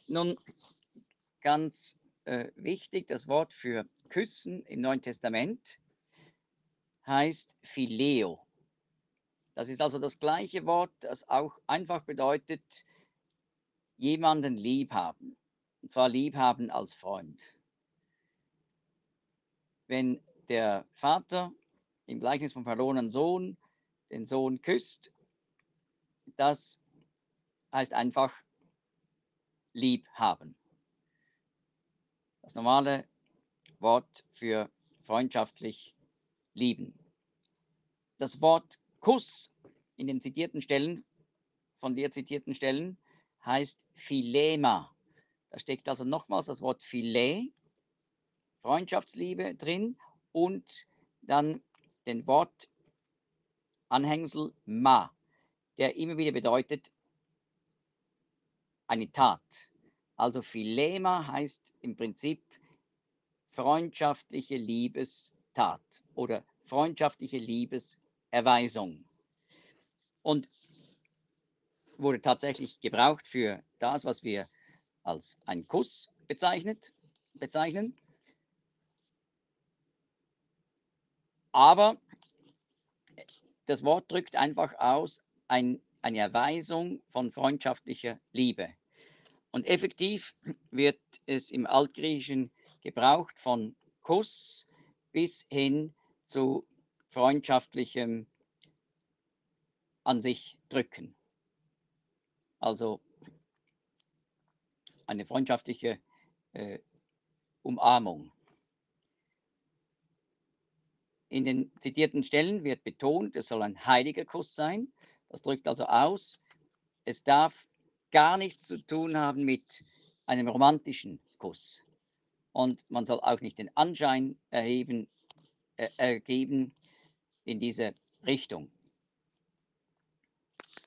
Nun, ganz wichtig, das Wort für küssen im Neuen Testament heißt Phileo. Das ist also das gleiche Wort, das auch einfach bedeutet, jemanden lieb haben. Und zwar lieb haben als Freund. Wenn der Vater im Gleichnis vom verlorenen Sohn den Sohn küsst, das heißt einfach lieb haben. Das normale Wort für freundschaftlich lieben. Das Wort Kuss in den zitierten Stellen, von dir zitierten Stellen, heißt Philema. Da steckt also nochmals das Wort Philet, Freundschaftsliebe drin und dann den Wortanhängsel ma, der immer wieder bedeutet eine Tat. Also Philema heißt im Prinzip freundschaftliche Liebestat oder freundschaftliche Liebeserweisung und wurde tatsächlich gebraucht für das, was wir als einen Kuss bezeichnen. Aber das Wort drückt einfach aus eine Erweisung von freundschaftlicher Liebe. Und effektiv wird es im Altgriechischen gebraucht von Kuss bis hin zu freundschaftlichem an sich drücken. Also eine freundschaftliche äh, Umarmung. In den zitierten Stellen wird betont, es soll ein heiliger Kuss sein. Das drückt also aus, es darf gar nichts zu tun haben mit einem romantischen Kuss. Und man soll auch nicht den Anschein ergeben in diese Richtung.